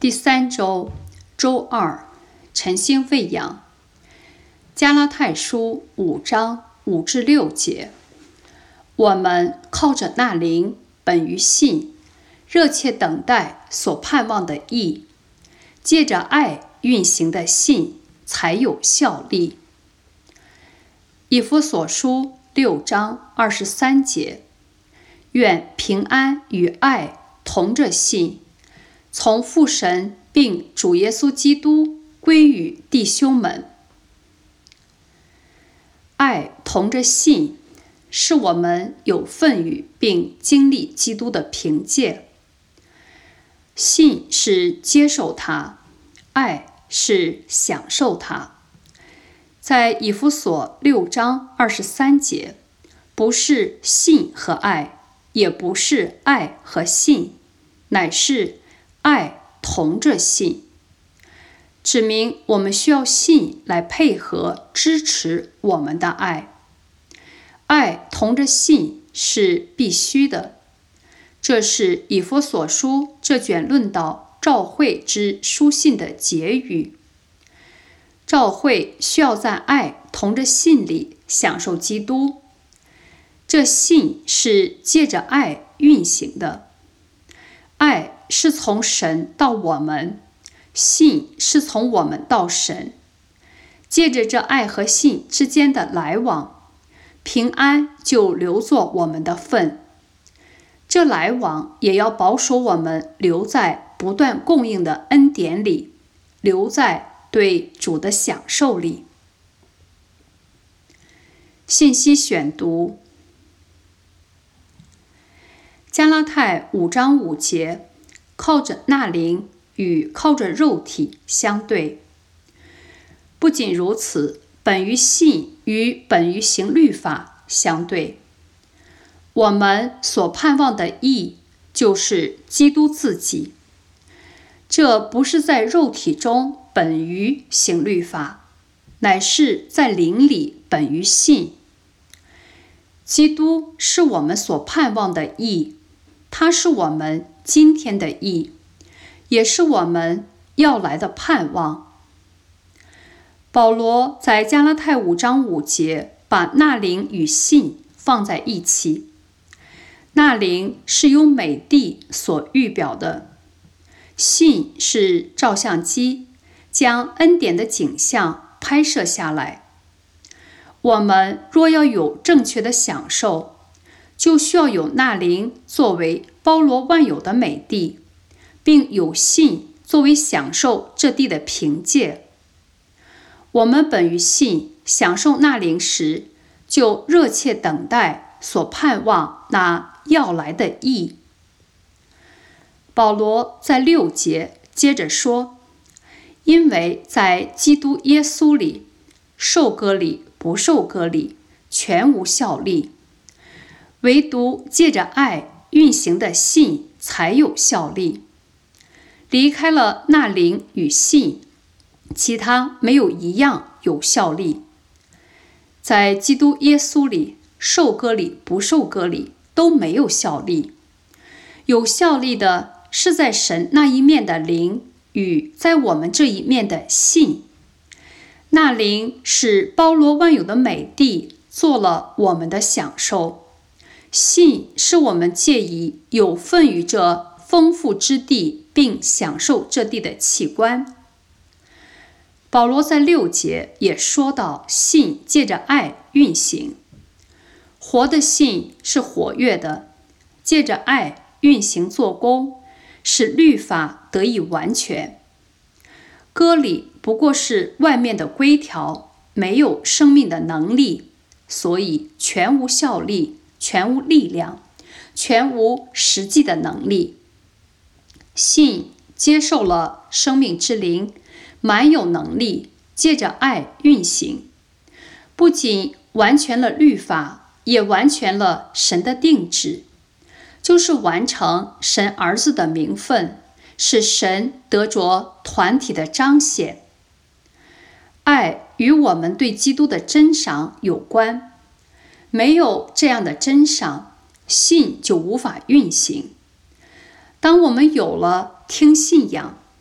第3周，周二，晨星喂养。加拉太书5章5至6节，我们靠着那灵本于信，热切等待所盼望的义，借着爱运行的信才有效力。以弗所书6章23节，愿平安与爱同着信，从父神并主耶稣基督归于弟兄们。爱同着信，是我们有份于并经历基督的凭借。信是接受它，爱是享受它。在以弗所6章23节，不是信和爱，也不是爱和信，乃是爱同着信，指明我们需要信来配合支持我们的爱。爱同着信是必须的，这是以弗所书这卷论到召会之书信的结语。召会需要在爱同着信里享受基督，这信是借着爱运行的。爱是从神到我们，信是从我们到神。借着这爱和信之间的来往，平安就留作我们的份。这来往也要保守我们留在不断供应的恩典里，留在对主的享受里。信息选读：加拉太5章5节，靠着那灵与靠着肉体相对。不仅如此，本于信与本于行律法相对。我们所盼望的义就是基督自己，这不是在肉体中本于行律法，乃是在灵里本于信。基督是我们所盼望的义，他是我们今天的义，也是我们要来的盼望。保罗在加拉太5章5节把那灵与信放在一起。那灵是由美地所预表的，信是照相机，将恩典的景象拍摄下来。我们若要有正确的享受，就需要有那灵作为包罗万有的美地，并有信作为享受这地的凭借。我们本于信享受那灵时，就热切等待所盼望那要来的义。保罗在6节接着说，因为在基督耶稣里，受割礼不受割礼全无效力，唯独借着爱运行的信才有效力。离开了那灵与信，其他没有一样有效力。在基督耶稣里，受割礼不受割礼都没有效力。有效力的是在神那一面的灵与在我们这一面的信。那灵使包罗万有的美地做了我们的享受，信是我们借以有份于这丰富之地并享受这地的器官。保罗在6节也说到，信借着爱运行。活的信是活跃的，借着爱运行做工，使律法得以完全。割礼不过是外面的规条，没有生命的能力，所以全无效力，全无力量，全无实际的能力。信接受了生命之灵，满有能力，借着爱运行，不仅完全了律法，也完全了神的定旨，就是完成神儿子的名分，使神得着团体的彰显。爱与我们对基督的珍赏有关，没有这样的珍赏，信就无法运行。当我们有了听信仰，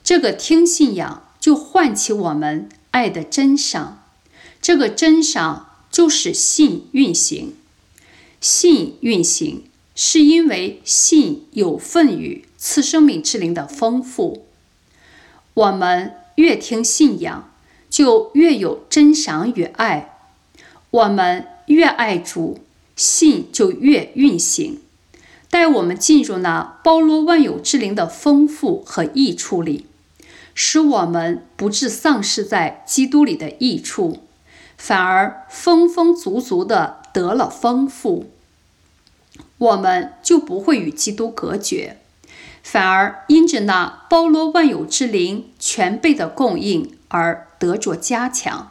这个听信仰就唤起我们爱的真赏，这个真赏就使信运行。信运行是因为信有份于赐生命之灵的丰富。我们越听信仰，就越有真赏与爱。我们越爱主，信就越运行，带我们进入那包罗万有之灵的丰富和益处里，使我们不致丧失在基督里的益处，反而丰丰足足地得了丰富。我们就不会与基督隔绝，反而因着那包罗万有之灵全备的供应而得着加强。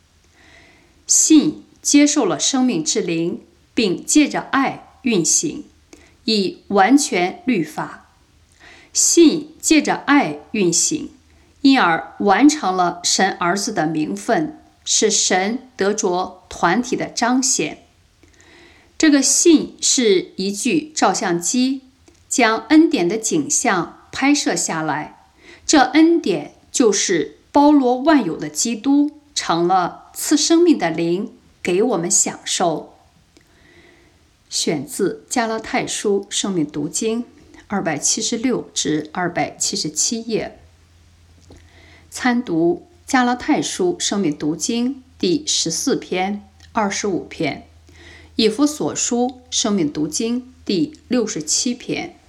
信接受了生命之灵，并借着爱运行，以完全律法。信借着爱运行，因而完成了神儿子的名分，使神得着团体的彰显。这个信是一具照相机，将恩典的景象拍摄下来，这恩典就是包罗万有的基督，成了赐生命的灵给我们享受。选自加拉太书生命读经276至277页。参读加拉太书生命读经第14篇、25篇，以弗所书生命读经第67篇。